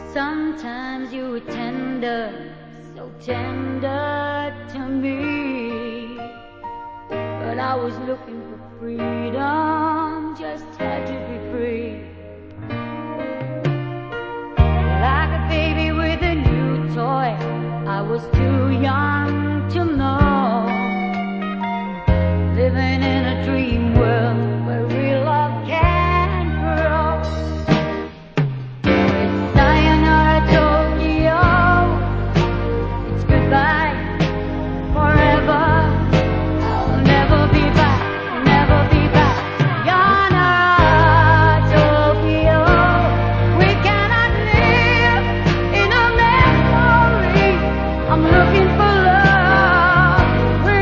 Sometimes you were tender, so tender to me. But I was looking for freedom, just